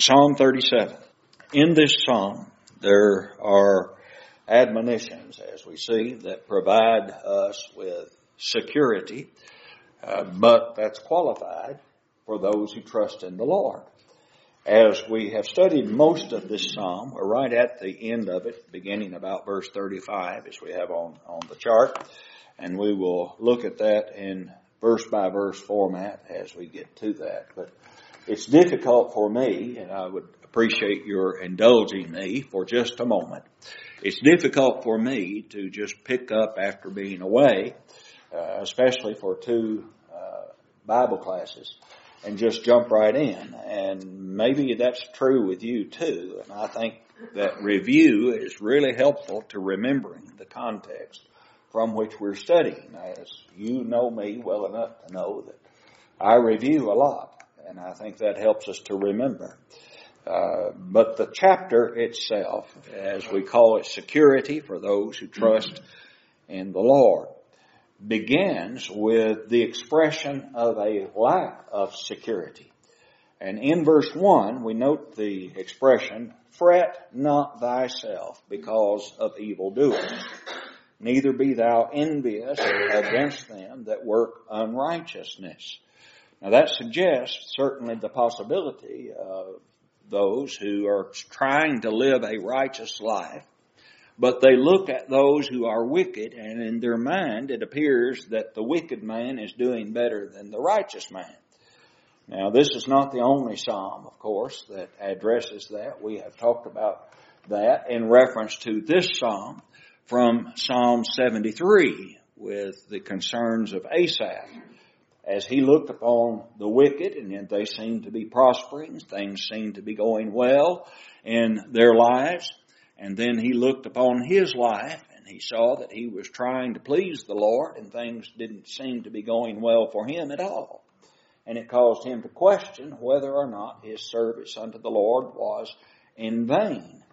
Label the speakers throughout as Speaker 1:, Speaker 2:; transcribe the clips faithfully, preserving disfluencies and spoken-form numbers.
Speaker 1: Psalm thirty-seven. In this psalm, there are admonitions, as we see, that provide us with security, uh, but that's qualified for those who trust in the Lord. As we have studied most of this psalm, we're right at the end of it, beginning about verse thirty-five, as we have on, on the chart, and we will look at that in verse-by-verse format as we get to that. But it's difficult for me, and I would appreciate your indulging me for just a moment. It's difficult for me to just pick up after being away, uh, especially for two uh, Bible classes, and just jump right in. And maybe that's true with you too. And I think that review is really helpful to remembering the context from which we're studying. As you know me well enough to know that I review a lot, and I think that helps us to remember. Uh, but the chapter itself, as we call it, security for those who trust in the Lord, begins with the expression of a lack of security. And in verse one, we note the expression, "Fret not thyself because of evildoers, neither be thou envious against them that work unrighteousness." Now that suggests certainly the possibility of those who are trying to live a righteous life, but they look at those who are wicked, and in their mind it appears that the wicked man is doing better than the righteous man. Now, this is not the only psalm, of course, that addresses that. We have talked about that in reference to this psalm from Psalm seventy-three with the concerns of Asaph. As he looked upon the wicked, and they seemed to be prospering, things seemed to be going well in their lives, and then he looked upon his life, and he saw that he was trying to please the Lord, and things didn't seem to be going well for him at all. And it caused him to question whether or not his service unto the Lord was in vain.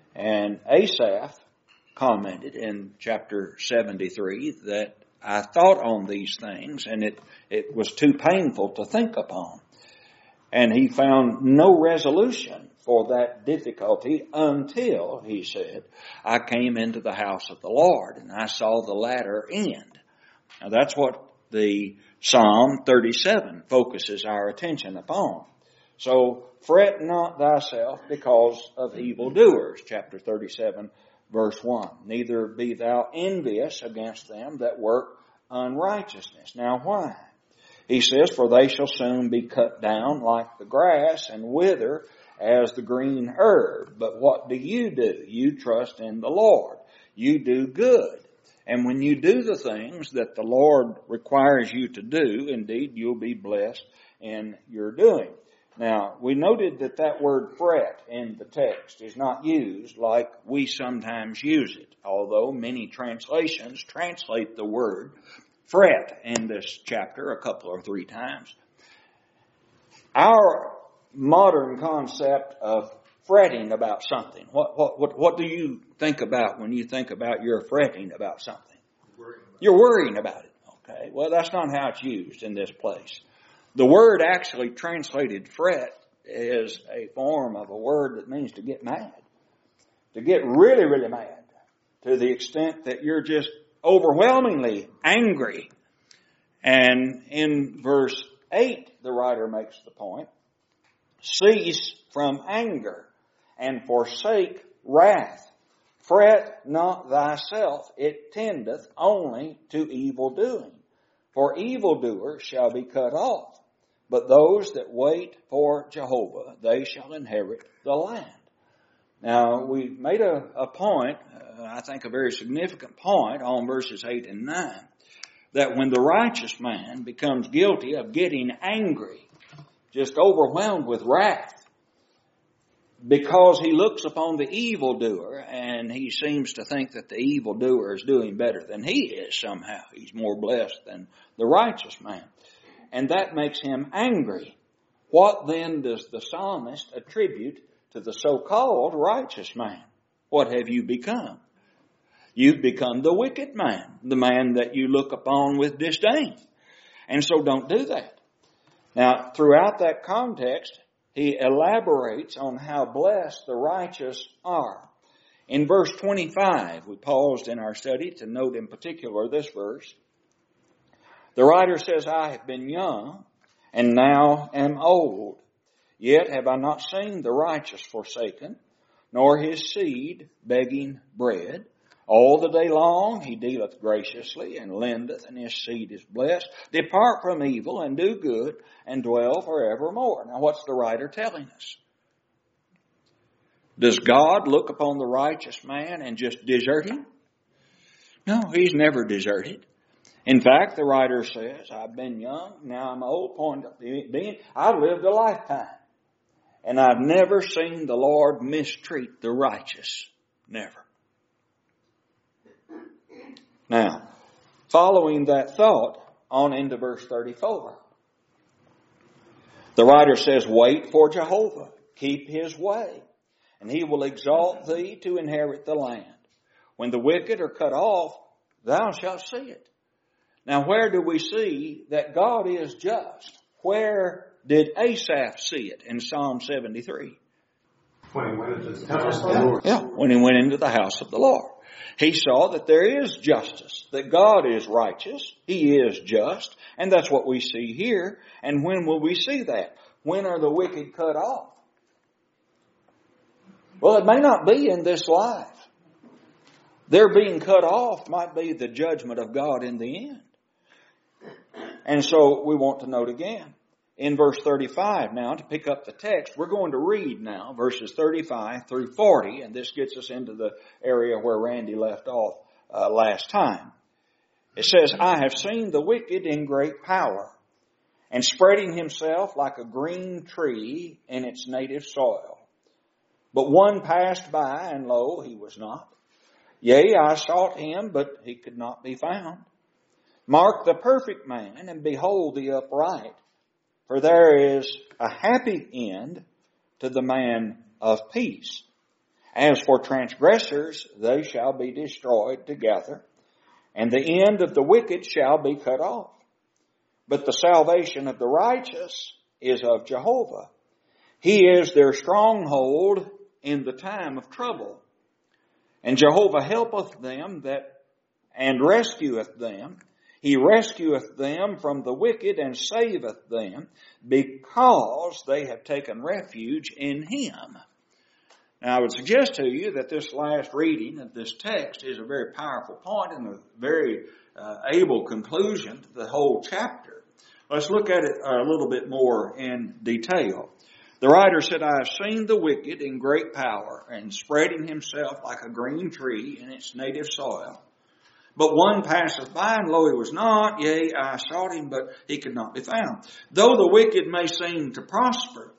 Speaker 1: And Asaph commented in chapter seventy-three that I thought on these things, and it, it was too painful to think upon. And he found no resolution for that difficulty until, he said, I came into the house of the Lord, and I saw the latter end. Now that's what the Psalm thirty-seven focuses our attention upon. So, fret not thyself because of evildoers, chapter thirty-seven, verse one. Neither be thou envious against them that work unrighteousness. Now why? He says, for they shall soon be cut down like the grass and wither as the green herb. But what do you do? You trust in the Lord. You do good. And when you do the things that the Lord requires you to do, indeed, you'll be blessed in your doing. Now, we noted that that word fret in the text is not used like we sometimes use it, although many translations translate the word fret in this chapter a couple or three times. Our modern concept of fretting about something, what, what, what, what do you think about when you think about you're fretting about something?
Speaker 2: Worrying about
Speaker 1: you're worrying about it. Okay, well, that's not how it's used in this place. The word actually translated fret is a form of a word that means to get mad. To get really, really mad. To the extent that you're just overwhelmingly angry. And in verse eight, the writer makes the point, cease from anger and forsake wrath. Fret not thyself, it tendeth only to evil doing. For evildoers shall be cut off. But those that wait for Jehovah, they shall inherit the land. Now, we made a, a point, uh, I think a very significant point on verses eight and nine, that when the righteous man becomes guilty of getting angry, just overwhelmed with wrath, because he looks upon the evildoer and he seems to think that the evildoer is doing better than he is somehow. He's more blessed than the righteous man. And that makes him angry. What then does the psalmist attribute to the so-called righteous man? What have you become? You've become the wicked man, the man that you look upon with disdain. And so don't do that. Now, throughout that context, he elaborates on how blessed the righteous are. In verse twenty-five, we paused in our study to note in particular this verse. The writer says, I have been young and now am old. Yet have I not seen the righteous forsaken, nor his seed begging bread. All the day long he dealeth graciously, and lendeth, and his seed is blessed. Depart from evil, and do good, and dwell forevermore. Now what's the writer telling us? Does God look upon the righteous man and just desert him? No, he's never deserted. In fact, the writer says, I've been young, now I'm old, point of being, I've lived a lifetime. And I've never seen the Lord mistreat the righteous. Never. Now, following that thought, on into verse thirty-four. The writer says, wait for Jehovah, keep his way, and he will exalt thee to inherit the land. When the wicked are cut off, thou shalt see it. Now, where do we see that God is just? Where did Asaph see it in Psalm seventy-three?
Speaker 2: When he went into the house of the Lord.
Speaker 1: Yeah, when he went into the house of the Lord. He saw that there is justice, that God is righteous, He is just, and that's what we see here. And when will we see that? When are the wicked cut off? Well, it may not be in this life. Their being cut off might be the judgment of God in the end. And so we want to note again, in verse thirty-five now, to pick up the text, we're going to read now verses thirty-five through forty, and this gets us into the area where Randy left off uh, last time. It says, I have seen the wicked in great power, and spreading himself like a green tree in its native soil. But one passed by, and lo, he was not. Yea, I sought him, but he could not be found. Mark the perfect man, and behold the upright. For there is a happy end to the man of peace. As for transgressors, they shall be destroyed together, and the end of the wicked shall be cut off. But the salvation of the righteous is of Jehovah. He is their stronghold in the time of trouble. And Jehovah helpeth them that and rescueth them. He rescueth them from the wicked and saveth them, because they have taken refuge in Him. Now, I would suggest to you that this last reading of this text is a very powerful point and a very uh, able conclusion to the whole chapter. Let's look at it a little bit more in detail. The writer said, I have seen the wicked in great power, and spreading himself like a green tree in its native soil. But one passeth by, and lo, he was not. Yea, I sought him, but he could not be found. Though the wicked may seem to prosper,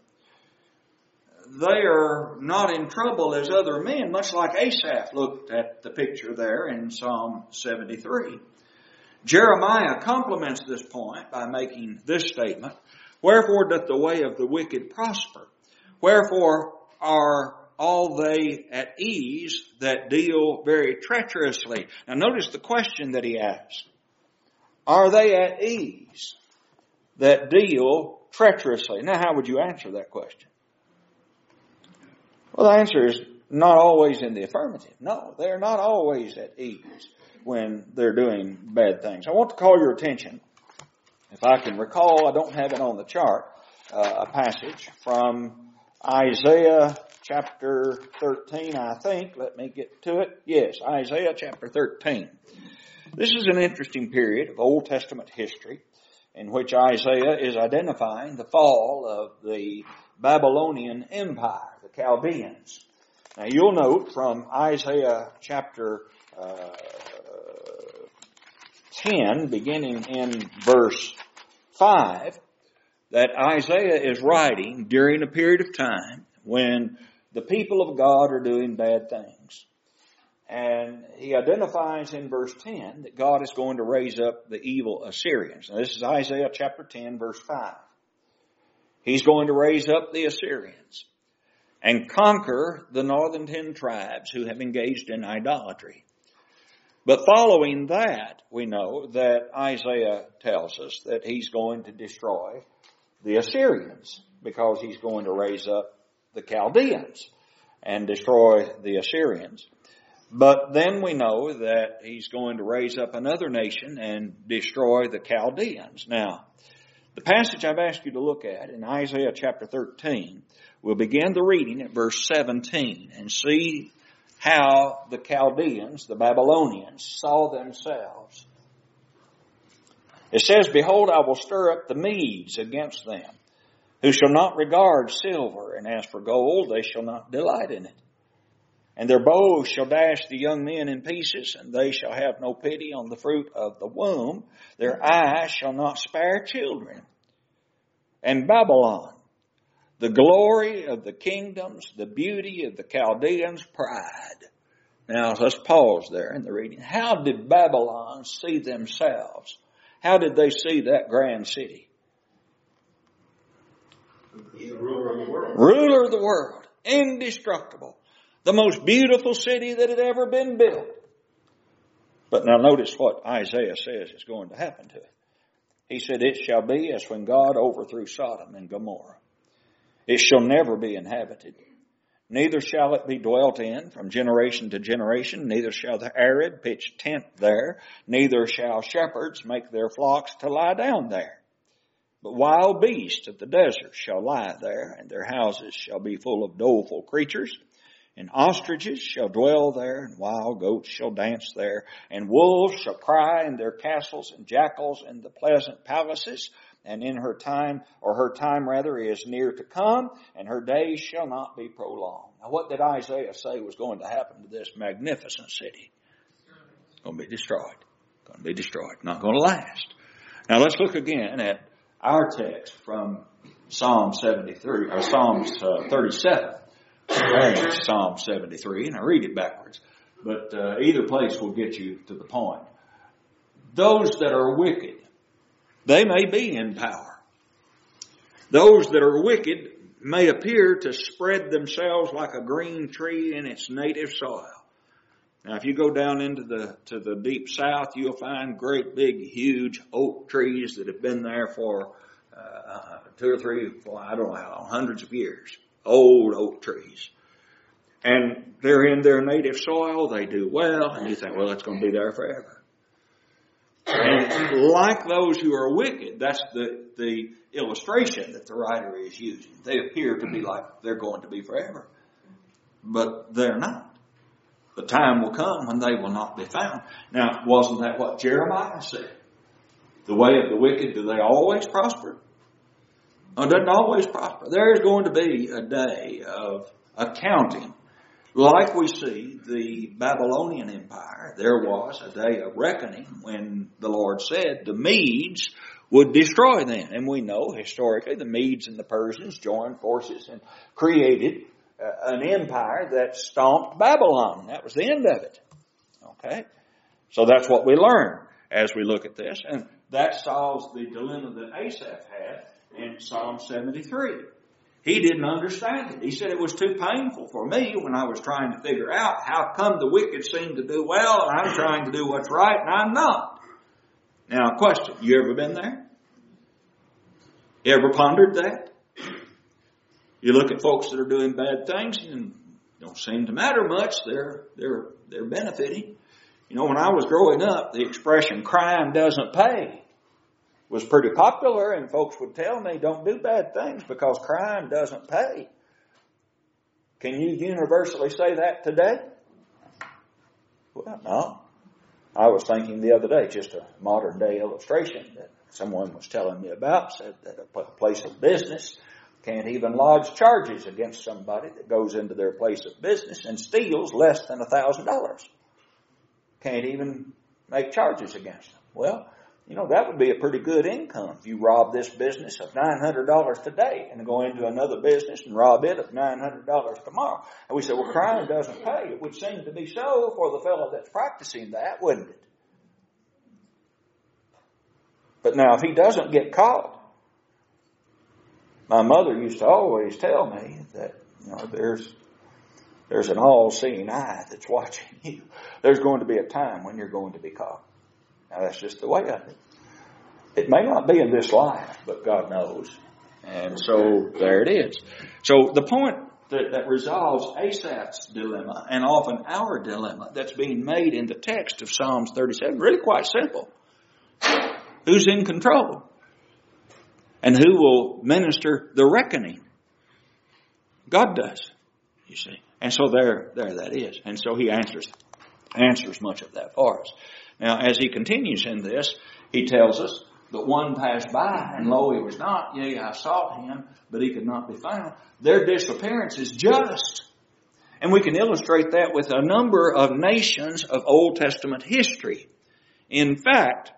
Speaker 1: they are not in trouble as other men, much like Asaph looked at the picture there in Psalm seventy-three. Jeremiah complements this point by making this statement, wherefore doth the way of the wicked prosper? Wherefore are all they at ease that deal very treacherously? Now notice the question that he asks. Are they at ease that deal treacherously? Now how would you answer that question? Well, the answer is not always in the affirmative. No, they're not always at ease when they're doing bad things. I want to call your attention, if I can recall, I don't have it on the chart, uh, a passage from Isaiah chapter thirteen, I think. Let me get to it. Yes, Isaiah chapter thirteen. This is an interesting period of Old Testament history in which Isaiah is identifying the fall of the Babylonian Empire, the Chaldeans. Now you'll note from Isaiah chapter uh, ten, beginning in verse five, that Isaiah is writing during a period of time when the people of God are doing bad things. And he identifies in verse ten that God is going to raise up the evil Assyrians. Now this is Isaiah chapter ten, verse five. He's going to raise up the Assyrians and conquer the northern ten tribes who have engaged in idolatry. But following that, we know that Isaiah tells us that he's going to destroy the Assyrians, because he's going to raise up the Chaldeans and destroy the Assyrians. But then we know that he's going to raise up another nation and destroy the Chaldeans. Now, the passage I've asked you to look at in Isaiah chapter thirteen, we'll begin the reading at verse seventeen and see how the Chaldeans, the Babylonians, saw themselves. It says, "Behold, I will stir up the Medes against them, who shall not regard silver, and as for gold, they shall not delight in it. And their bows shall dash the young men in pieces, and they shall have no pity on the fruit of the womb. Their eyes shall not spare children. And Babylon, the glory of the kingdoms, the beauty of the Chaldeans' pride." Now let's pause there in the reading. How did Babylon see themselves? How did they see that grand city?
Speaker 2: The ruler of the world.
Speaker 1: Ruler of the world. Indestructible. The most beautiful city that had ever been built. But now notice what Isaiah says is going to happen to it. He said, "It shall be as when God overthrew Sodom and Gomorrah. It shall never be inhabited. Neither shall it be dwelt in from generation to generation. Neither shall the arid pitch tent there. Neither shall shepherds make their flocks to lie down there. But wild beasts of the desert shall lie there, and their houses shall be full of doleful creatures. And ostriches shall dwell there, and wild goats shall dance there. And wolves shall cry in their castles, and jackals in the pleasant palaces. And in her time, or her time rather, is near to come, and her days shall not be prolonged." Now what did Isaiah say was going to happen to this magnificent city? It's going to be destroyed. It's going to be destroyed. Not going to last. Now let's look again at our text from Psalm seventy-three, or Psalms uh, thirty-seven. There's Psalm seventy-three, and I read it backwards. But uh, either place will get you to the point. Those that are wicked, they may be in power. Those that are wicked may appear to spread themselves like a green tree in its native soil. Now, if you go down into the to the deep south, you'll find great big, huge oak trees that have been there for uh, two or three, four, I don't know how long, hundreds of years. Old oak trees. And they're in their native soil, they do well, and you think, well, it's going to be there forever. And like those who are wicked, that's the, the illustration that the writer is using. They appear to be like they're going to be forever. But they're not. The time will come when they will not be found. Now, wasn't that what Jeremiah said? The way of the wicked, do they always prosper? No, it doesn't always prosper. There is going to be a day of accounting. Like we see the Babylonian Empire, there was a day of reckoning when the Lord said the Medes would destroy them. And we know historically the Medes and the Persians joined forces and created uh, an empire that stomped Babylon. That was the end of it. Okay? So that's what we learn as we look at this. And that solves the dilemma that Asaph had in Psalm seventy-three. He didn't understand it. He said it was too painful for me when I was trying to figure out how come the wicked seem to do well and I'm trying to do what's right and I'm not. Now, question, you ever been there? You ever pondered that? You look at folks that are doing bad things and don't seem to matter much. They're, they're, they're benefiting. You know, when I was growing up, the expression crime doesn't pay was pretty popular, and folks would tell me, don't do bad things because crime doesn't pay. Can you universally say that today? Well, no. I was thinking the other day, just a modern day illustration that someone was telling me about, said that a place of business can't even lodge charges against somebody that goes into their place of business and steals less than a thousand dollars. Can't even make charges against them. Well, you know, that would be a pretty good income if you rob this business of nine hundred dollars today and go into another business and rob it of nine hundred dollars tomorrow. And we say, well, crime doesn't pay. It would seem to be so for the fellow that's practicing that, wouldn't it? But now, if he doesn't get caught, my mother used to always tell me that, you know, there's there's an all-seeing eye that's watching you. There's going to be a time when you're going to be caught. Now, that's just the way of it. It may not be in this life, but God knows. And so there it is. So the point that, that resolves Asaph's dilemma, and often our dilemma that's being made in the text of Psalms thirty-seven, really quite simple. Who's in control? And who will minister the reckoning? God does, you see. And so there, there that is. And so he answers, answers much of that for us. Now, as he continues in this, he tells us that one passed by, and lo, he was not. Yea, I sought him, but he could not be found. Their disappearance is just. And we can illustrate that with a number of nations of Old Testament history. In fact,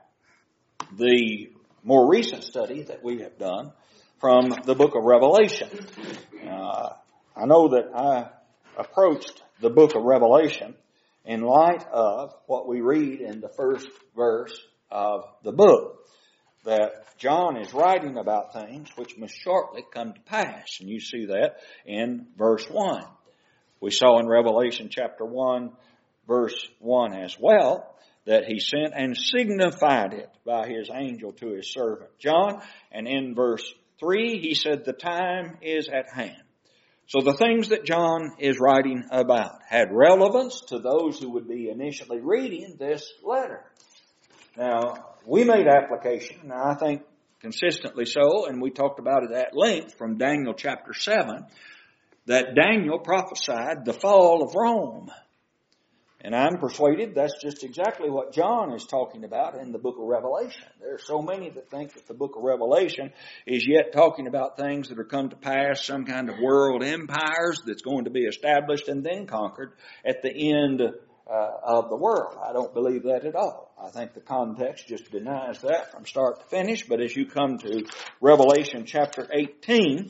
Speaker 1: the more recent study that we have done from the book of Revelation. Uh, I know that I approached the book of Revelation in light of what we read in the first verse of the book, that John is writing about things which must shortly come to pass. And you see that in verse one. We saw in Revelation chapter one, verse one as well, that he sent and signified it by his angel to his servant John. And in verse three, he said, the time is at hand. So the things that John is writing about had relevance to those who would be initially reading this letter. Now, we made application, and I think consistently so, and we talked about it at length from Daniel chapter seven, that Daniel prophesied the fall of Rome. And I'm persuaded that's just exactly what John is talking about in the book of Revelation. There are so many that think that the book of Revelation is yet talking about things that are come to pass, some kind of world empires that's going to be established and then conquered at the end uh, of the world. I don't believe that at all. I think the context just denies that from start to finish. But as you come to Revelation chapter eighteen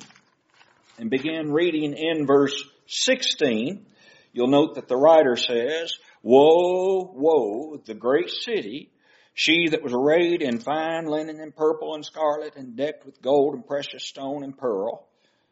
Speaker 1: and begin reading in verse sixteen, you'll note that the writer says, woe, woe, the great city, she that was arrayed in fine linen and purple and scarlet and decked with gold and precious stone and pearl.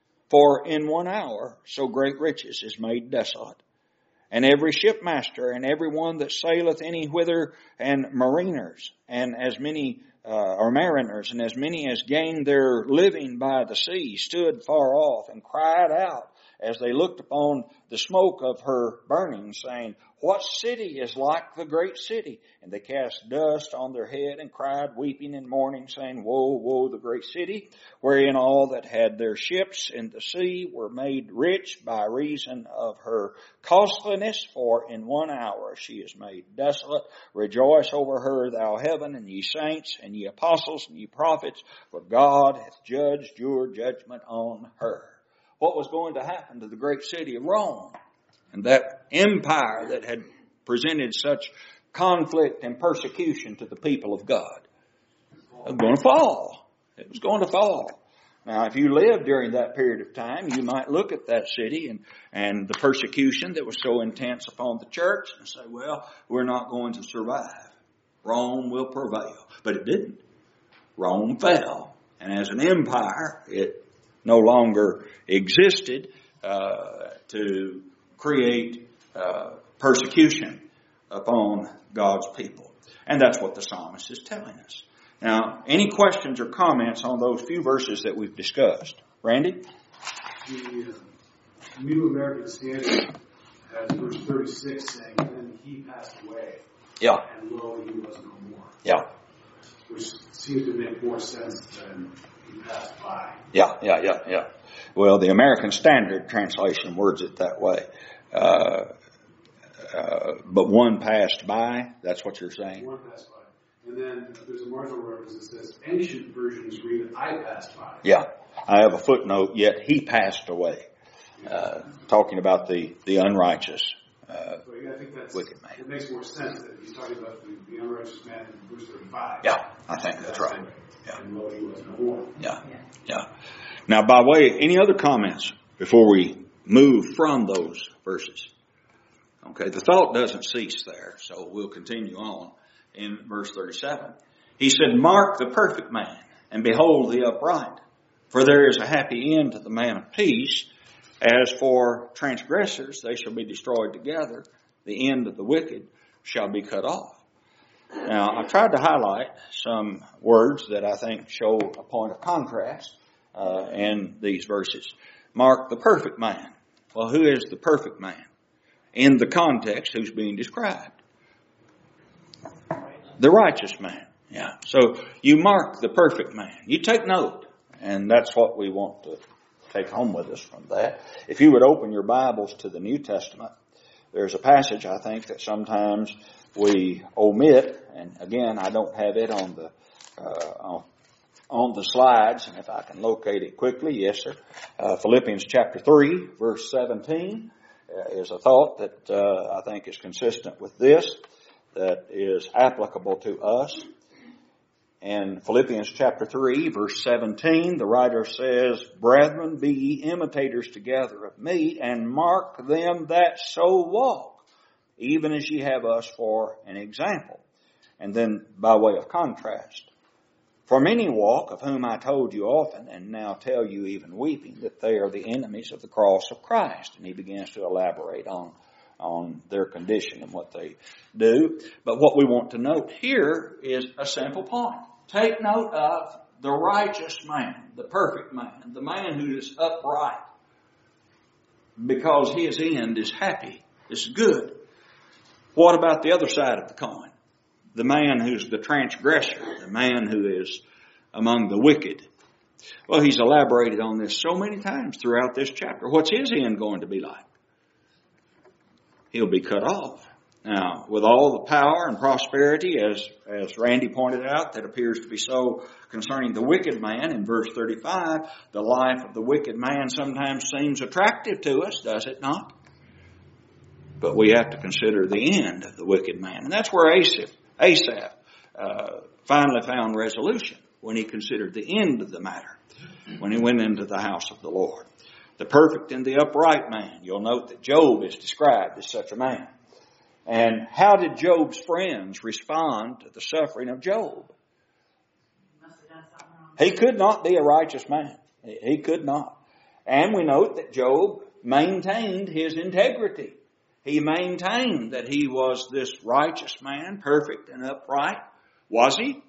Speaker 1: For in one hour so great riches is made desolate. And every shipmaster and every one that saileth any whither, and mariners, and as many uh, or mariners, and as many as gained their living by the sea, stood far off and cried out as they looked upon the smoke of her burning, saying, what city is like the great city? And they cast dust on their head and cried, weeping and mourning, saying, woe, woe, the great city, wherein all that had their ships in the sea were made rich by reason of her costliness. For in one hour she is made desolate. Rejoice over her, thou heaven, and ye saints, and ye apostles, and ye prophets, for God hath judged your judgment on her. What was going to happen to the great city of Rome, and that empire that had presented such conflict and persecution to the people of God? It was going to fall. It was going to fall. Now, if you lived during that period of time, you might look at that city and, and the persecution that was so intense upon the church and say, well, we're not going to survive. Rome will prevail. But it didn't. Rome fell. And as an empire, it no longer existed uh, to create uh, persecution upon God's people. And that's what the psalmist is telling us. Now, any questions or comments on those few verses that we've discussed? Randy?
Speaker 3: The uh, New American Standard has verse thirty-six saying, then he passed away.
Speaker 1: Yeah.
Speaker 3: And lo, he was no more.
Speaker 1: Yeah.
Speaker 3: Which seems to make more sense than he passed by.
Speaker 1: Yeah, yeah, yeah, yeah. Well, the American Standard translation words it that way. Uh, uh, but one passed by, that's what you're saying?
Speaker 3: One passed by. And then there's a marginal reference that says, ancient versions read, I passed by.
Speaker 1: Yeah. I have a footnote, yet he passed away. Uh, talking about the, the unrighteous uh,
Speaker 3: so, yeah, I think that's,
Speaker 1: wicked man.
Speaker 3: It makes more sense that he's talking about the, the unrighteous man in verse thirty-five.
Speaker 1: Yeah, I think that's right. Yeah.
Speaker 3: And lo, he was no more.
Speaker 1: Yeah, yeah. Now, by way, any other comments before we move from those verses? Okay, the thought doesn't cease there, so we'll continue on in verse thirty-seven. He said, mark the perfect man, and behold the upright, for there is a happy end to the man of peace. As for transgressors, they shall be destroyed together. The end of the wicked shall be cut off. Now, I tried to highlight some words that I think show a point of contrast uh, in these verses. Mark the perfect man. Well, who is the perfect man? In the context, who's being described? The righteous man. Yeah. So you mark the perfect man. You take note. And that's what we want to take home with us from that. If you would open your Bibles to the New Testament, there's a passage I think that sometimes we omit. And again, I don't have it on the uh, on the slides. And if I can locate it quickly, yes, sir. Uh, Philippians chapter three, verse seventeen uh, is a thought that uh, I think is consistent with this, that is applicable to us. In Philippians chapter three, verse seventeen, the writer says, "Brethren, be ye imitators together of me, and mark them that so walk, even as ye have us for an example." And then by way of contrast, "For many walk, of whom I told you often, and now tell you even weeping, that they are the enemies of the cross of Christ." And he begins to elaborate on, on their condition and what they do. But what we want to note here is a simple point. Take note of the righteous man, the perfect man, the man who is upright, because his end is happy, is good. What about the other side of the coin? The man who's the transgressor, the man who is among the wicked. Well, he's elaborated on this so many times throughout this chapter. What's his end going to be like? He'll be cut off. Now, with all the power and prosperity, as, as Randy pointed out, that appears to be so concerning the wicked man in verse thirty-five, the life of the wicked man sometimes seems attractive to us, does it not? But we have to consider the end of the wicked man. And that's where Asaph, Asaph uh, finally found resolution, when he considered the end of the matter, when he went into the house of the Lord. The perfect and the upright man. You'll note that Job is described as such a man. And how did Job's friends respond to the suffering of Job? He could not be a righteous man. He could not. And we note that Job maintained his integrity. He maintained that he was this righteous man, perfect and upright. Was he?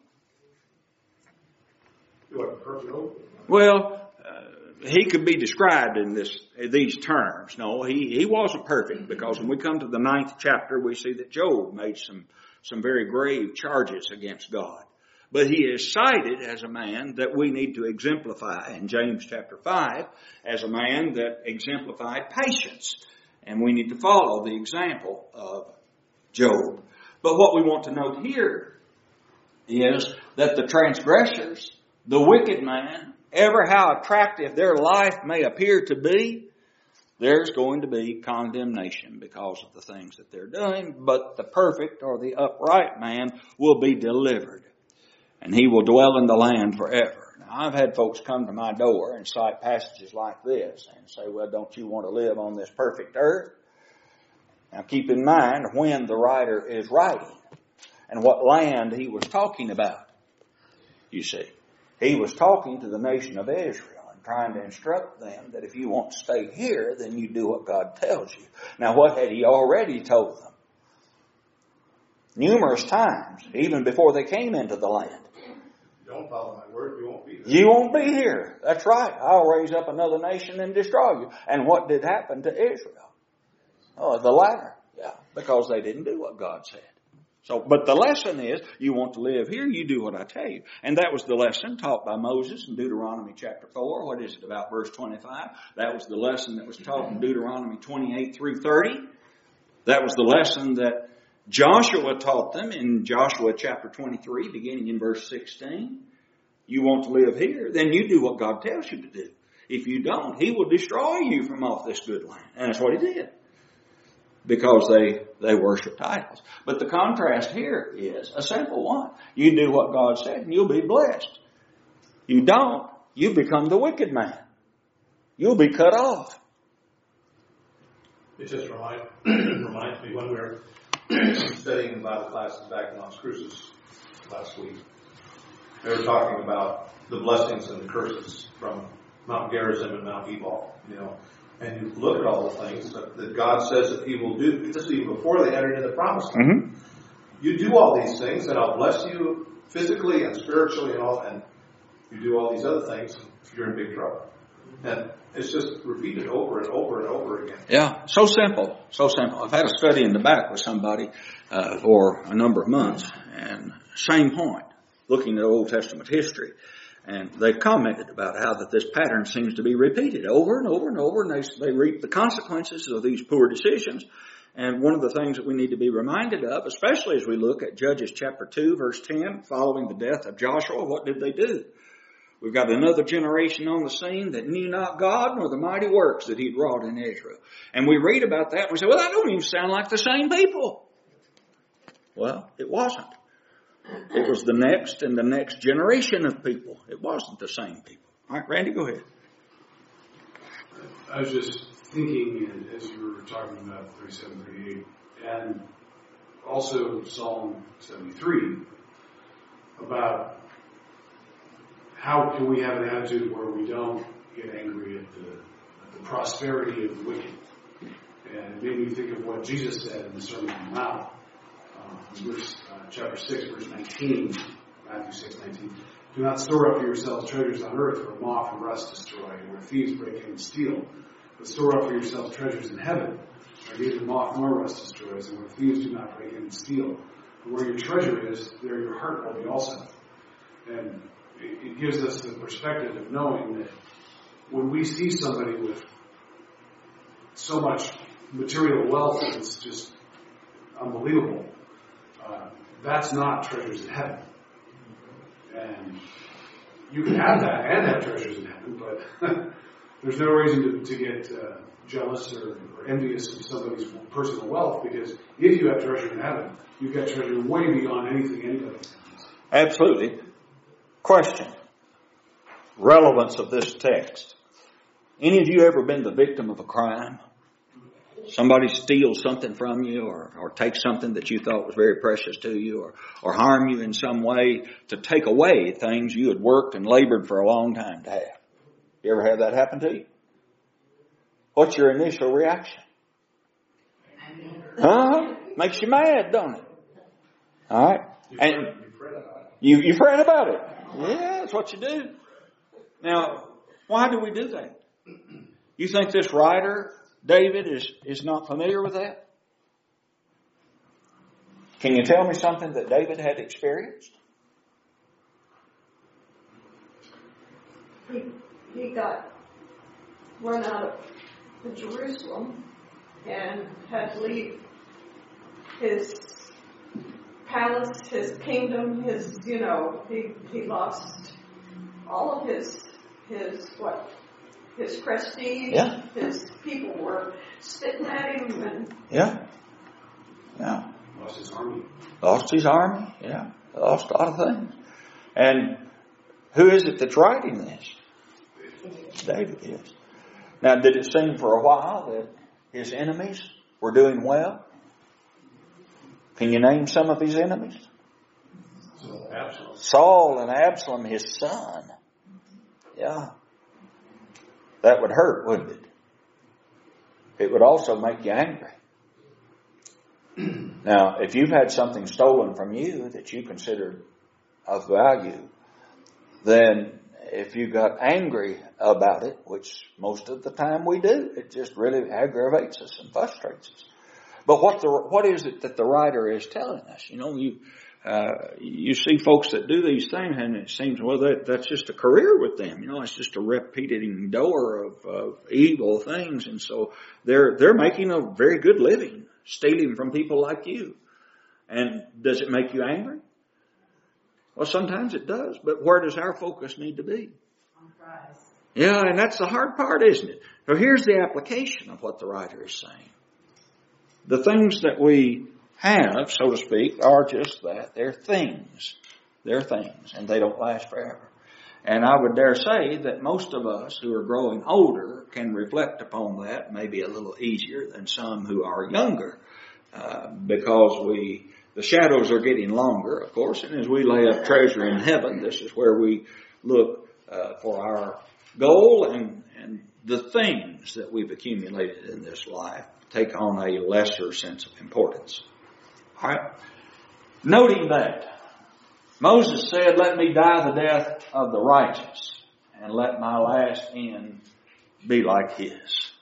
Speaker 3: He wasn't perfect.
Speaker 1: Well, uh, he could be described in this these terms. No, he, he wasn't perfect, because when we come to the ninth chapter, we see that Job made some, some very grave charges against God. But he is cited as a man that we need to exemplify in James chapter five, as a man that exemplified patience. And we need to follow the example of Job. But what we want to note here is that the transgressors, the wicked man, ever how attractive their life may appear to be, there's going to be condemnation because of the things that they're doing. But the perfect or the upright man will be delivered, and he will dwell in the land forever. Now, I've had folks come to my door and cite passages like this and say, well, don't you want to live on this perfect earth? Now keep in mind when the writer is writing and what land he was talking about. You see, he was talking to the nation of Israel and trying to instruct them that if you want to stay here, then you do what God tells you. Now, what had he already told them? Numerous times, even before they came into the land.
Speaker 3: Don't follow my word, you won't be here.
Speaker 1: You won't be here. That's right. I'll raise up another nation and destroy you. And what did happen to Israel? Oh, the latter. Yeah, because they didn't do what God said. So, but the lesson is, you want to live here, you do what I tell you. And that was the lesson taught by Moses in Deuteronomy chapter four. What is it, about verse twenty-five? That was the lesson that was taught in Deuteronomy twenty-eight through thirty. That was the lesson that Joshua taught them in Joshua chapter twenty-three, beginning in verse sixteen. You want to live here, then you do what God tells you to do. If you don't, He will destroy you from off this good land. And that's what He did. Because they, they worshiped idols. But the contrast here is a simple one. You do what God said and you'll be blessed. You don't, you become the wicked man. You'll be cut off.
Speaker 2: It just remind, reminds me when we were studying in Bible classes back in Las Cruces last week. They were talking about the blessings and the curses from Mount Gerizim and Mount Ebal, you know. And you look at all the things that, that God says that He will do. This is even before they entered into the promised land.
Speaker 1: Mm-hmm.
Speaker 2: You do all these things, and I'll bless you physically and spiritually and all. And you do all these other things, you're in big trouble. And it's just repeated over and over and over again.
Speaker 1: Yeah, so simple, so simple. I've had a study in the back with somebody uh, for a number of months, and same point, looking at Old Testament history. And they've commented about how that this pattern seems to be repeated over and over and over, and they, they reap the consequences of these poor decisions. And one of the things that we need to be reminded of, especially as we look at Judges chapter two, verse ten, following the death of Joshua, what did they do? We've got another generation on the scene that knew not God nor the mighty works that He'd wrought in Israel. And we read about that and we say, well, that don't even sound like the same people. Well, it wasn't. It was the next and the next generation of people. It wasn't the same people. All right, Randy, go ahead.
Speaker 3: I was just thinking, as you were talking about thirty-seven, thirty-eight, and also Psalm seventy-three, about how can we have an attitude where we don't get angry at the, at the prosperity of the wicked. And it made me think of what Jesus said in the Sermon on the Mount, uh, verse, uh, chapter six, verse nineteen, Matthew six, nineteen. Do not store up for yourselves treasures on earth where moth and rust destroy, and where thieves break in and steal. But store up for yourselves treasures in heaven, where neither moth nor rust destroys, and where thieves do not break in and steal. And where your treasure is, there your heart will be also. And it, it gives us the perspective of knowing that when we see somebody with so much material wealth, it's just unbelievable. Uh, that's not treasures in heaven. And you can have that and have treasures in heaven, but there's no reason to, to get uh, jealous or, or envious of somebody's personal wealth, because if you have treasure in heaven, you've got treasure way beyond anything anybody has.
Speaker 1: Absolutely. Question. Relevance of this text. Any of you ever been the victim of a crime? Somebody steals something from you, or, or takes something that you thought was very precious to you, or, or harm you in some way to take away things you had worked and labored for a long time to have. You ever had that happen to you? What's your initial reaction? Huh? Makes you mad, don't it? All right. And you, you fret about it. Yeah, that's what you do. Now, why do we do that? You think this writer, David, is, is not familiar with that? Can you tell me something that David had experienced?
Speaker 4: He, he got run out of Jerusalem and had to leave his palace, his kingdom, his, you know, he, he lost all of his, his, what, his prestige.
Speaker 1: Yeah.
Speaker 4: His people were spitting at him and...
Speaker 1: Yeah. Yeah.
Speaker 3: Lost his army.
Speaker 1: Lost his army. Yeah. Lost a lot of things. And who is it that's writing this? David is. Now, did it seem for a while that his enemies were doing well? Can you name some of his enemies?
Speaker 2: So, Absalom.
Speaker 1: Saul and Absalom, his son. Yeah. That would hurt, wouldn't it? It would also make you angry. Now, if you've had something stolen from you that you considered of value, then if you got angry about it, which most of the time we do, it just really aggravates us and frustrates us. But what the what is it that the writer is telling us? You know, you uh, you see folks that do these things, and it seems, well, that that's just a career with them. You know, it's just a repeating door of, of evil things, and so they're they're making a very good living, stealing from people like you. And does it make you angry? Well, sometimes it does, but where does our focus need to be?
Speaker 4: On Christ.
Speaker 1: Yeah, and that's the hard part, isn't it? So here's the application of what the writer is saying. The things that we have, so to speak, are just that. They're things. They're things, and they don't last forever. And I would dare say that most of us who are growing older can reflect upon that maybe a little easier than some who are younger, uh, because we the shadows are getting longer, of course, and as we lay up treasure in heaven, this is where we look uh, for our goal, and, and the things that we've accumulated in this life take on a lesser sense of importance. All right. Noting that, Moses said, let me die the death of the righteous, and let my last end be like his.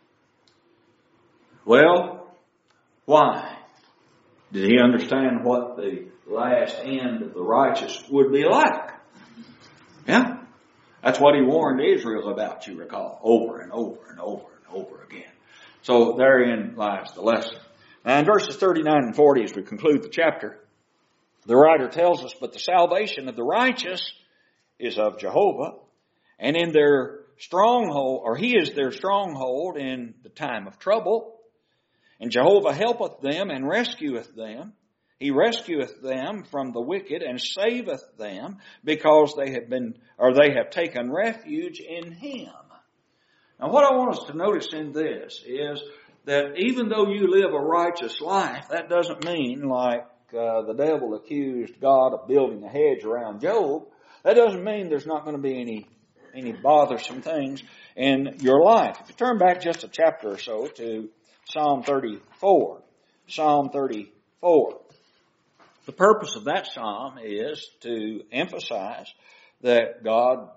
Speaker 1: Well, why? Did he understand what the last end of the righteous would be like? Yeah. That's what he warned Israel about, you recall, over and over and over and over again. So therein lies the lesson. Now in verses thirty-nine and forty, as we conclude the chapter, the writer tells us, but the salvation of the righteous is of Jehovah, and in their stronghold, or he is their stronghold in the time of trouble. And Jehovah helpeth them and rescueth them. He rescueth them from the wicked and saveth them, because they have been, or they have taken refuge in him. Now what I want us to notice in this is that even though you live a righteous life, that doesn't mean, like uh, the devil accused God of building a hedge around Job, that doesn't mean there's not going to be any any bothersome things in your life. If you turn back just a chapter or so to Psalm thirty-four. Psalm thirty-four. The purpose of that psalm is to emphasize that God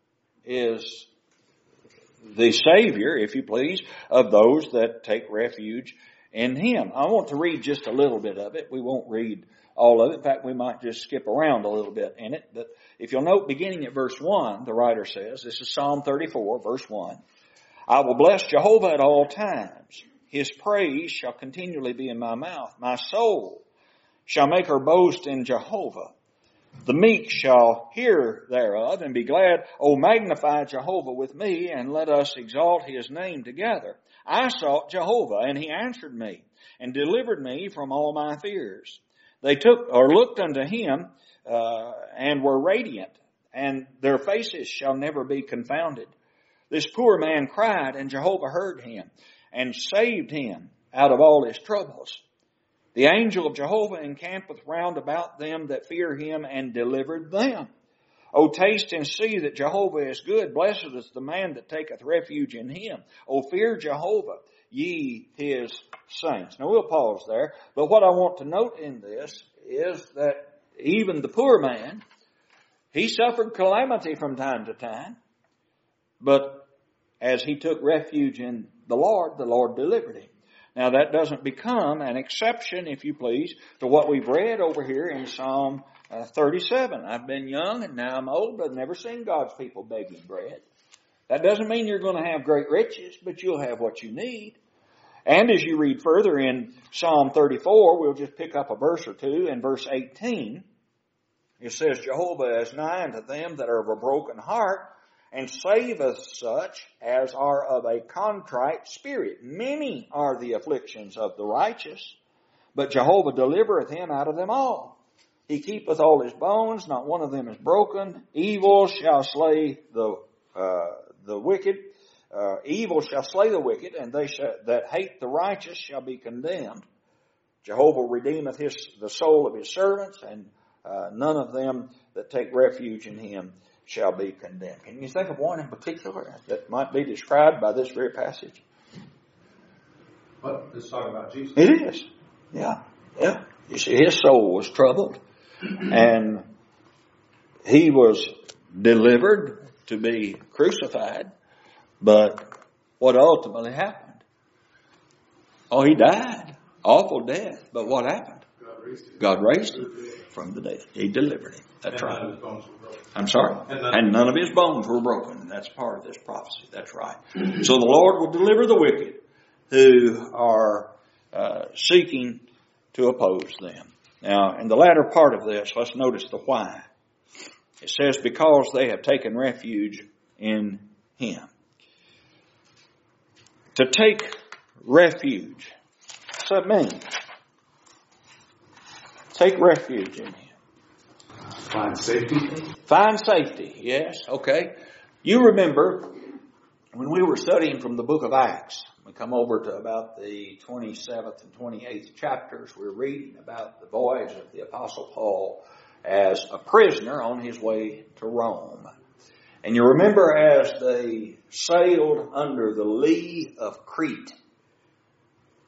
Speaker 1: is the Savior, if you please, of those that take refuge in him. I want to read just a little bit of it. We won't read all of it. In fact, we might just skip around a little bit in it. But if you'll note, beginning at verse one, the writer says, this is Psalm thirty-four, verse one, I will bless Jehovah at all times. His praise shall continually be in my mouth. My soul shall make her boast in Jehovah. The meek shall hear thereof and be glad. O magnify Jehovah with me, and let us exalt his name together. I sought Jehovah, and he answered me, and delivered me from all my fears. They took or looked unto him, uh, and were radiant, and their faces shall never be confounded. This poor man cried, and Jehovah heard him, and saved him out of all his troubles. The angel of Jehovah encampeth round about them that fear him, and delivered them. O taste and see that Jehovah is good. Blessed is the man that taketh refuge in him. O fear Jehovah, ye his saints. Now we'll pause there. But what I want to note in this is that even the poor man, he suffered calamity from time to time. But as he took refuge in the Lord, the Lord delivered him. Now that doesn't become an exception, if you please, to what we've read over here in Psalm uh, thirty-seven. I've been young and now I'm old, but I've never seen God's people begging bread. That doesn't mean you're going to have great riches, but you'll have what you need. And as you read further in Psalm thirty-four, we'll just pick up a verse or two. In verse eighteen, it says, Jehovah is nigh unto them that are of a broken heart, and saveth such as are of a contrite spirit. Many are the afflictions of the righteous, but Jehovah delivereth him out of them all. He keepeth all his bones, not one of them is broken. Evil shall slay the uh, the wicked. Uh, evil shall slay the wicked, and they shall, that hate the righteous shall be condemned. Jehovah redeemeth his the soul of his servants, and uh, none of them that take refuge in him shall be condemned. Can you think of one in particular that might be described by this very passage?
Speaker 2: What? Let's talk about Jesus.
Speaker 1: It is. Yeah. Yeah. You see, his soul was troubled, and he was delivered to be crucified. But what ultimately happened? Oh, he died. Awful death. But what happened?
Speaker 3: God raised him.
Speaker 1: God raised him from the dead. He delivered him. That's
Speaker 2: And
Speaker 1: right.
Speaker 2: none of his bones were broken.
Speaker 1: I'm sorry.
Speaker 2: And none,
Speaker 1: And none of his bones were broken. That's part of this prophecy. That's right. So the Lord will deliver the wicked who are uh, seeking to oppose them. Now, in the latter part of this, let's notice the why. It says, because they have taken refuge in him. To take refuge. What's that mean? Take refuge in him.
Speaker 3: Find safety.
Speaker 1: Find safety, yes, okay. You remember when we were studying from the book of Acts, we come over to about the twenty-seventh and twenty-eighth chapters, we're reading about the voyage of the Apostle Paul as a prisoner on his way to Rome. And you remember as they sailed under the lee of Crete,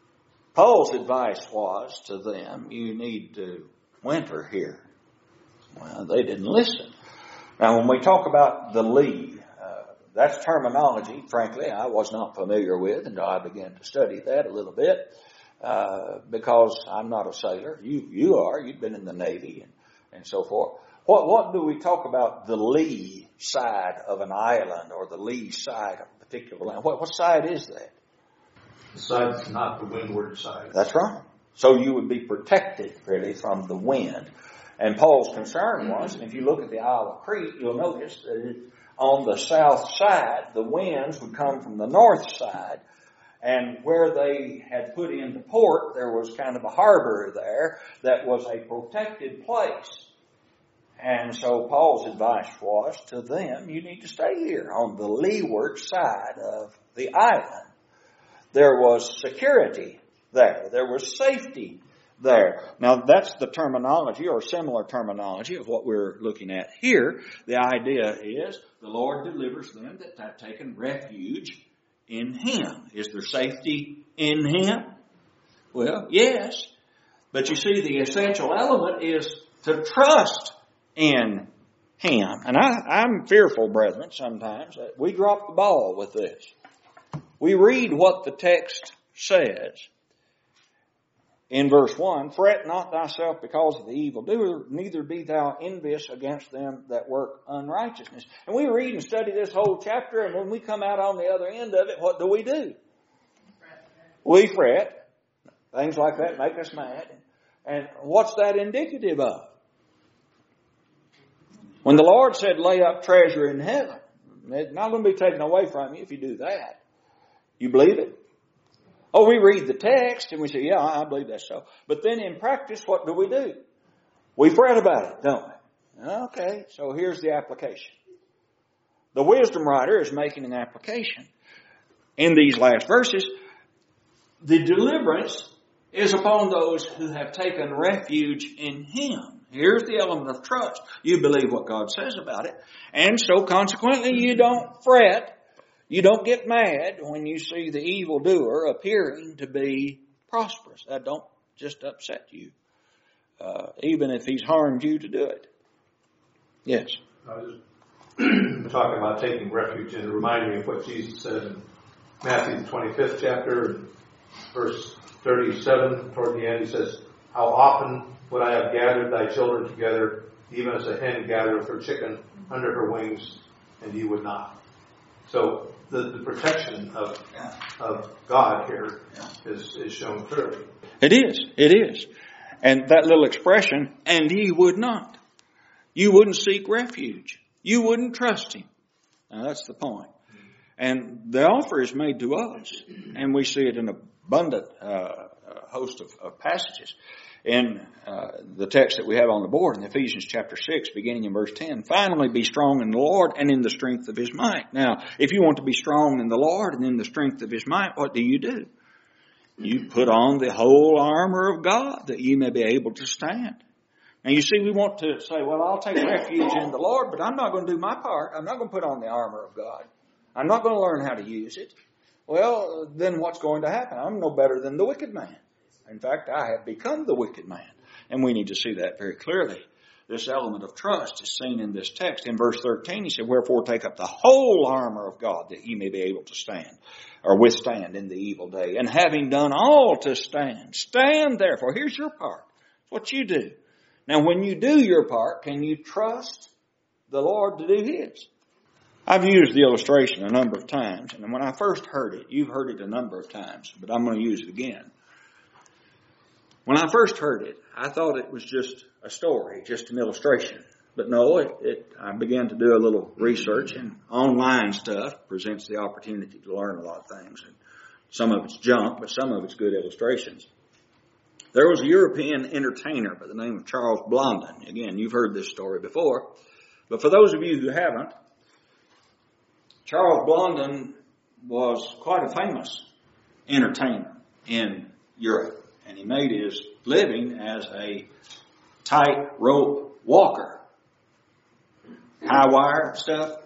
Speaker 1: Paul's advice was to them, you need to winter here. Well, they didn't listen. Now, when we talk about the lee, uh, that's terminology, frankly, I was not familiar with until I began to study that a little bit, uh, because I'm not a sailor. You, you are. You've been in the Navy and, and so forth. What, what do we talk about the lee side of an island or the lee side of a particular land? What, what side is that?
Speaker 2: The side's not the windward side.
Speaker 1: That's right. So you would be protected, really, from the wind. And Paul's concern was, and if you look at the Isle of Crete, you'll notice that on the south side, the winds would come from the north side. And where they had put into port, there was kind of a harbor there that was a protected place. And so Paul's advice was to them, you need to stay here on the leeward side of the island. There was security there. There was safety there. Now that's the terminology or similar terminology of what we're looking at here. The idea is the Lord delivers them that have taken refuge in Him. Is there safety in Him? Well, yes. But you see, the essential element is to trust in Him. And I, I'm fearful, brethren, sometimes that we drop the ball with this. We read what the text says. In verse one, fret not thyself because of the evildoer, neither be thou envious against them that work unrighteousness. And we read and study this whole chapter, and when we come out on the other end of it, what do we do? We fret. Things like that make us mad. And what's that indicative of? When the Lord said, lay up treasure in heaven, it's not going to be taken away from you if you do that. You believe it? Oh, we read the text and we say, yeah, I believe that's so. But then in practice, what do we do? We fret about it, don't we? Okay, so here's the application. The wisdom writer is making an application. In these last verses, the deliverance is upon those who have taken refuge in Him. Here's the element of trust. You believe what God says about it. And so consequently, you don't fret. You don't get mad when you see the evildoer appearing to be prosperous. That don't just upset you, uh, even if he's harmed you to do it. Yes?
Speaker 2: I was just talking about taking refuge, and it reminded me of what Jesus said in Matthew the twenty-fifth chapter, verse thirty-seven, toward the end. He says, how often would I have gathered thy children together, even as a hen gathereth her chicken under her wings, and ye would not. So the, the protection of of God here is, is shown clearly.
Speaker 1: It is. It is. And that little expression, and ye would not. You wouldn't seek refuge. You wouldn't trust Him. Now that's the point. And the offer is made to us. And we see it in an abundant uh, host of, of passages. In uh, the text that we have on the board in Ephesians chapter six, beginning in verse ten, finally be strong in the Lord and in the strength of His might. Now, if you want to be strong in the Lord and in the strength of His might, what do you do? You put on the whole armor of God that you may be able to stand. Now, you see, we want to say, well, I'll take refuge in the Lord, but I'm not going to do my part. I'm not going to put on the armor of God. I'm not going to learn how to use it. Well, then what's going to happen? I'm no better than the wicked man. In fact, I have become the wicked man. And we need to see that very clearly. This element of trust is seen in this text. In verse thirteen, he said, wherefore take up the whole armor of God that ye may be able to stand or withstand in the evil day. And having done all to stand, stand therefore. Here's your part. It's what you do. Now, when you do your part, can you trust the Lord to do His? I've used the illustration a number of times. And when I first heard it, you've heard it a number of times, but I'm going to use it again. When I first heard it, I thought it was just a story, just an illustration. But no, it, it, I began to do a little research, and online stuff presents the opportunity to learn a lot of things. And some of it's junk, but some of it's good illustrations. There was a European entertainer by the name of Charles Blondin. Again, you've heard this story before. But for those of you who haven't, Charles Blondin was quite a famous entertainer in Europe. And he made his living as a tightrope walker. High wire stuff.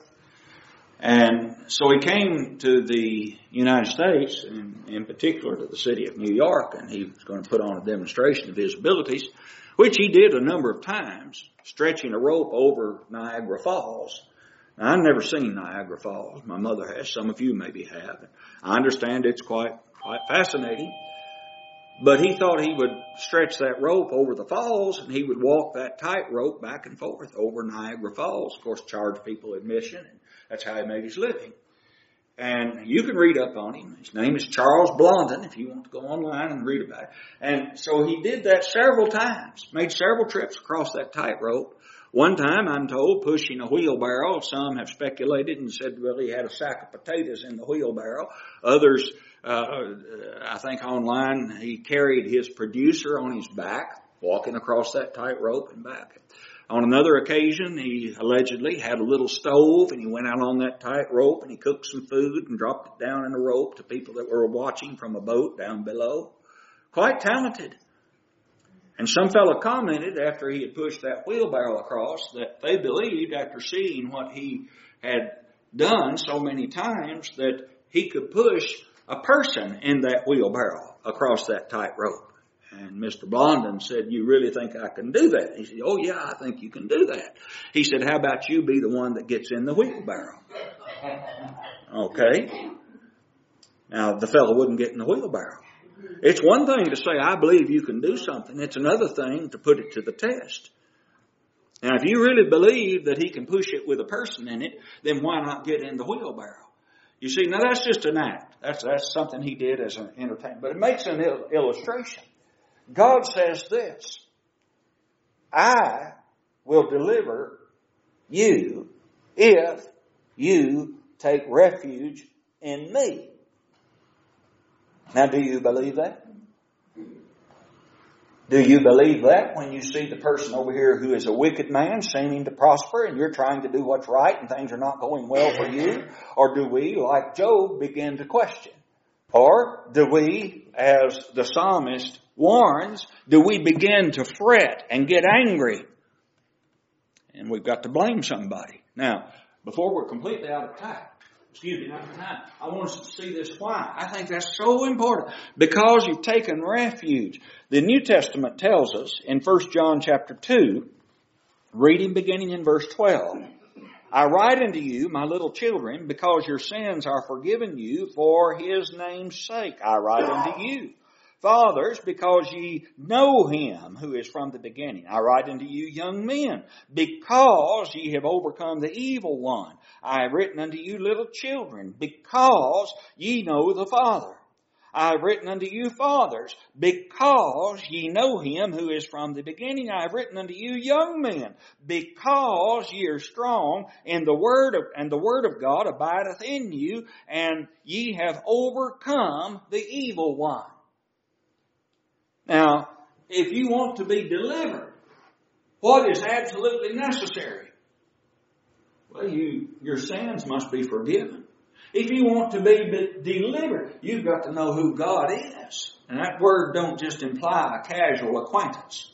Speaker 1: And so he came to the United States, and in particular to the city of New York, and he was going to put on a demonstration of his abilities. which he did a number of times, stretching a rope over Niagara Falls. Now, I've never seen Niagara Falls. My mother has. Some of you maybe have. I understand it's quite, quite fascinating. But he thought he would stretch that rope over the falls, and he would walk that tightrope back and forth over Niagara Falls. Of course, charge people admission, and that's how he made his living. And you can read up on him. His name is Charles Blondin, if you want to go online and read about it. And so he did that several times, made several trips across that tightrope. One time, I'm told, pushing a wheelbarrow. Some have speculated and said, well, he had a sack of potatoes in the wheelbarrow. Others, uh, I think online, he carried his producer on his back, walking across that tightrope and back. On another occasion, he allegedly had a little stove, and he went out on that tightrope, and he cooked some food and dropped it down in a rope to people that were watching from a boat down below. Quite talented. And some fellow commented after he had pushed that wheelbarrow across that they believed, after seeing what he had done so many times, that he could push a person in that wheelbarrow across that tightrope. And Mister Blondin said, you really think I can do that? He said, oh yeah, I think you can do that. He said, how about you be the one that gets in the wheelbarrow? Okay. Now, the fellow wouldn't get in the wheelbarrow. It's one thing to say, I believe you can do something. It's another thing to put it to the test. Now, if you really believe that he can push it with a person in it, then why not get in the wheelbarrow? You see, now that's just an act. That's, that's something he did as an entertainment. But it makes an il- illustration. God says this, I will deliver you if you take refuge in me. Now, do you believe that? Do you believe that when you see the person over here who is a wicked man seeming to prosper and you're trying to do what's right and things are not going well for you? Or do we, like Job, begin to question? Or do we, as the psalmist warns, do we begin to fret and get angry? And we've got to blame somebody. Now, before we're completely out of time, excuse me, out of time, I want us to see this why. I think that's so important. Because you've taken refuge. The New Testament tells us in First John chapter two, reading beginning in verse twelve, I write unto you, my little children, because your sins are forgiven you for his name's sake. I write unto you. Fathers, because ye know him who is from the beginning. I write unto you, young men, because ye have overcome the evil one. I have written unto you, little children, because ye know the Father. I have written unto you, fathers, because ye know him who is from the beginning. I have written unto you, young men, because ye are strong, and the word of and the word of God abideth in you, and ye have overcome the evil one. Now, if you want to be delivered, what is absolutely necessary? Well, you your sins must be forgiven. If you want to be delivered, you've got to know who God is. And that word don't just imply a casual acquaintance.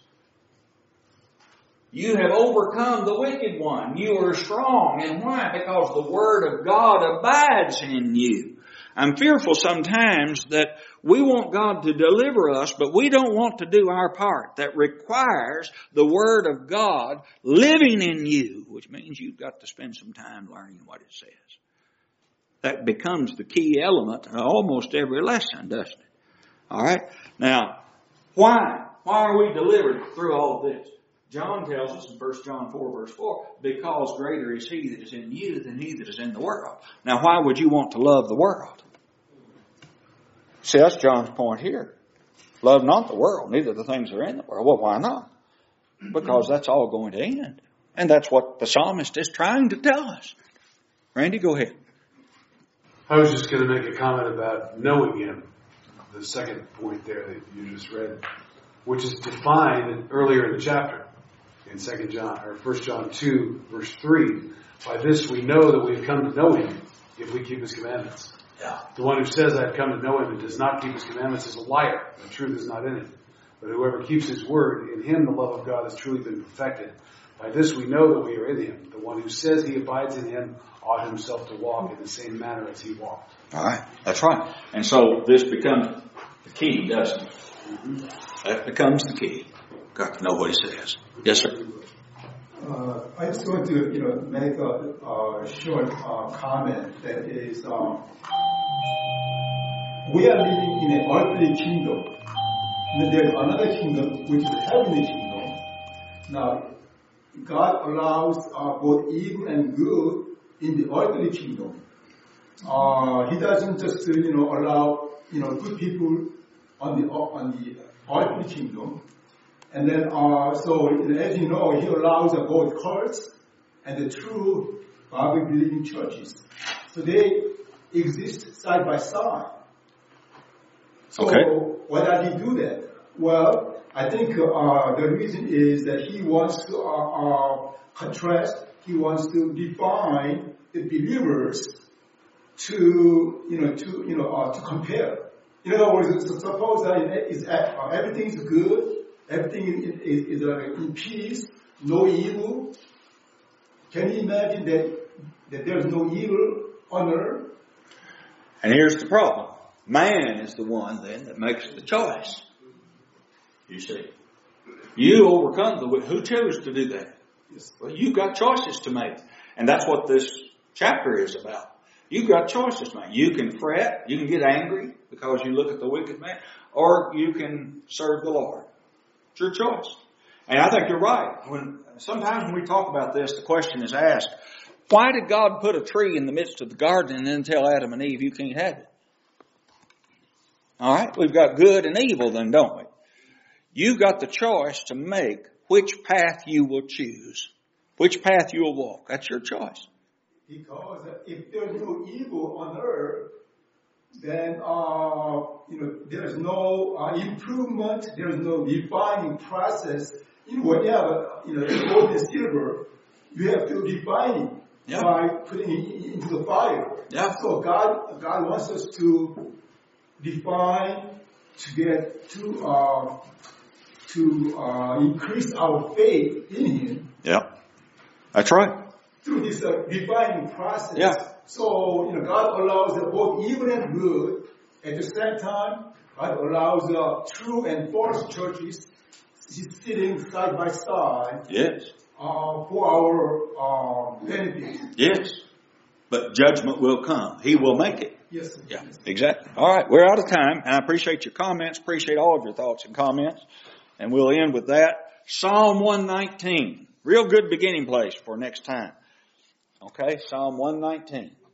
Speaker 1: You have overcome the wicked one. You are strong. And why? Because the word of God abides in you. I'm fearful sometimes that we want God to deliver us, but we don't want to do our part. That requires the Word of God living in you, which means you've got to spend some time learning what it says. That becomes the key element of almost every lesson, doesn't it? All right? Now, why? Why are we delivered through all this? John tells us in First John four, verse four, because greater is he that is in you than he that is in the world. Now, why would you want to love the world? See, that's John's point here. Love not the world, neither the things that are in the world. Well, why not? Because that's all going to end. And that's what the psalmist is trying to tell us. Randy, go ahead.
Speaker 3: I was just going to make a comment about knowing him, the second point there that you just read, which is defined earlier in the chapter in Second John or First John two, verse three. By this we know that we have come to know him if we keep his commandments. Yeah. The one who says I've come to know him and does not keep his commandments is a liar. The truth is not in him. But whoever keeps his word, in him the love of God has truly been perfected. By this we know that we are in him. The one who says he abides in him ought himself to walk in the same manner as he walked.
Speaker 1: All right. That's right. And so this becomes the key, doesn't it? Mm-hmm. That becomes the key. got to know what he says. Yes, sir.
Speaker 5: Uh, I just want to, you know, make a, a short uh, comment that is, um, we are living in an earthly kingdom. And there's another kingdom, which is the heavenly kingdom. Now, God allows uh, both evil and good in the earthly kingdom. Uh, he doesn't just, you know, allow, you know, good people on the on the earthly kingdom. And then, uh, so as you know, he allows uh, both cults and the true Bible-believing churches. So they exist side by side. So
Speaker 1: okay.
Speaker 5: Why does he do that? Well, I think uh, the reason is that he wants to uh, uh, contrast, he wants to define the believers to, you know, to, you know, uh, to compare. In other words, suppose that is, uh, everything is good, everything is, is, is uh, in peace, no evil. Can you imagine that, that there's no evil on earth?
Speaker 1: And here's the problem. Man is the one then that makes the choice. You see. You overcome the, who chose to do that? Well, you've got choices to make. And that's what this chapter is about. You've got choices to make. You can fret, you can get angry because you look at the wicked man, or you can serve the Lord. It's your choice. And I think you're right. When sometimes when we talk about this, the question is asked, why did God put a tree in the midst of the garden and then tell Adam and Eve, you can't have it? All right, we've got good and evil then, don't we? You've got the choice to make which path you will choose, which path you will walk. That's your choice.
Speaker 5: Because if there's no evil on earth, then uh, you know there's no uh, improvement, there's no refining process. In whatever, you know, gold and silver, you have to refine it yeah. by putting it into the fire.
Speaker 1: Yeah.
Speaker 5: So God, God wants us to refine, to get to uh, to uh, increase our faith in Him.
Speaker 1: Yeah, that's right.
Speaker 5: Through this uh, refining process.
Speaker 1: Yeah.
Speaker 5: So, you know, God allows uh, both evil and good. At the same time, God allows uh, true and false churches sitting side by side.
Speaker 1: Yes.
Speaker 5: Uh, for our uh, benefit.
Speaker 1: Yes. But judgment will come. He will make it.
Speaker 5: Yes.
Speaker 1: Yeah, exactly. All right, we're out of time. And I appreciate your comments. Appreciate all of your thoughts and comments. And we'll end with that. Psalm one nineteen. Real good beginning place for next time. Okay, Psalm one nineteen.